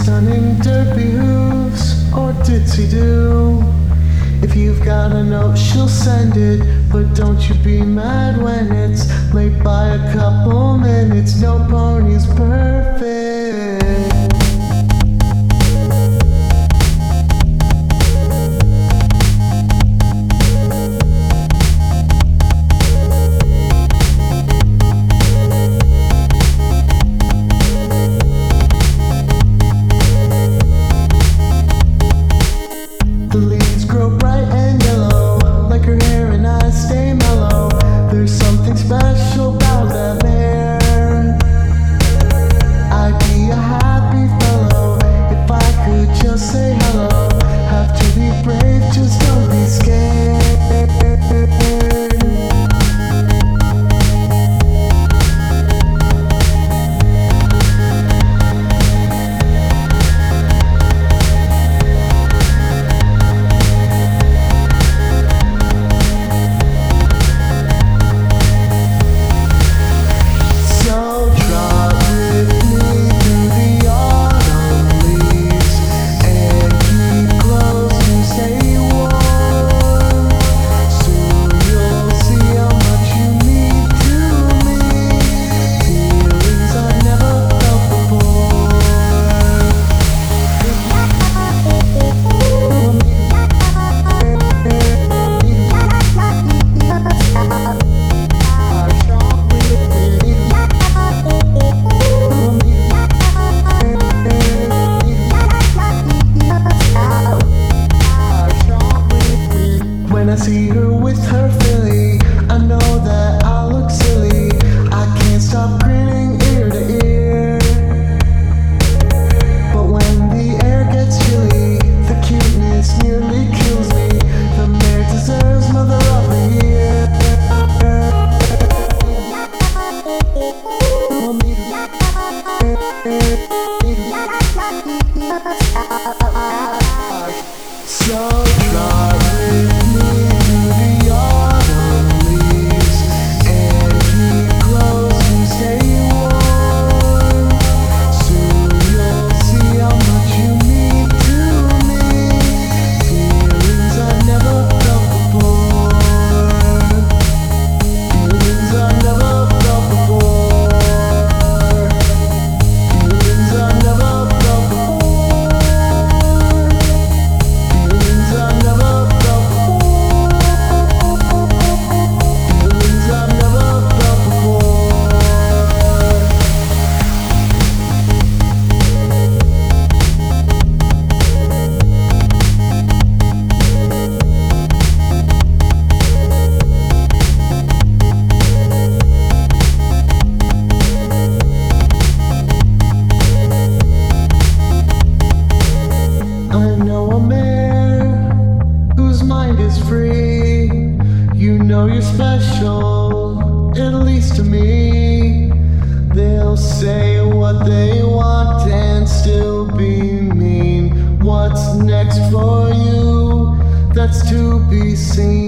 stunning derpy hooves or ditzy do. If you've got a note, she'll send it, but don't you be mad when it's late by a couple minutes. No pony's perfect. The leaves grow bright and yellow, like her hair and eyes stay mellow. There's something special about that mare. I'd be a happy fellow if I could just say hello. Have to be brave, just don't be scared. When I see her with her filly, I know that I look silly. I can't stop grinning ear to ear. But when the air gets chilly, the cuteness nearly kills me. The mare deserves Mother of the Year. So drive with me through the autumn leaves and keep close and stay warm. Soon you'll see how much you mean to me. Feelings I've never felt before. Feelings I've never felt before. Feelings I've never felt before. I know a mare whose mind is free. You know you're special, at least to me. They'll say what they want and still be mean. What's next for you? That's to be seen.